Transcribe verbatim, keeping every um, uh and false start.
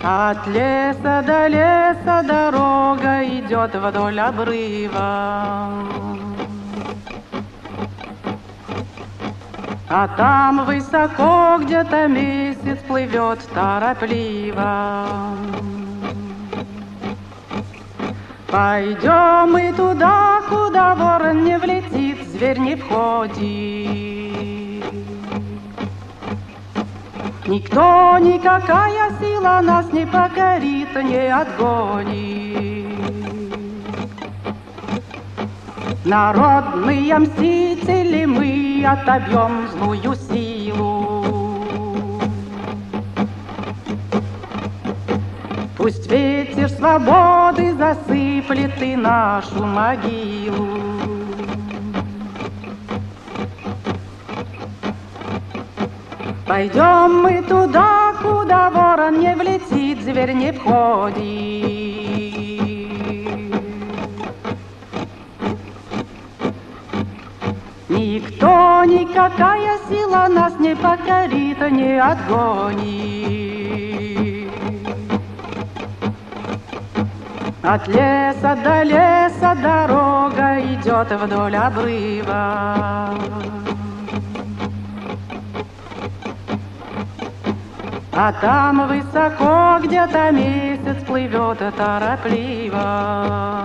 От леса до леса дорога идет вдоль обрыва. А там высоко где-то месяц плывет торопливо. Пойдем мы туда, куда ворон не влетит, зверь не входит. Никто, никакая сила нас не покорит, не отгонит. Народные мстители, мы отобьем злую силу. Пусть ветер свободы засыплет и нашу могилу. Пойдем мы туда, куда ворон не влетит, зверь не входит. Никто, никакая сила нас не покорит, не отгонит. От леса до леса дорога идет вдоль обрыва. А там высоко где-то месяц плывет торопливо.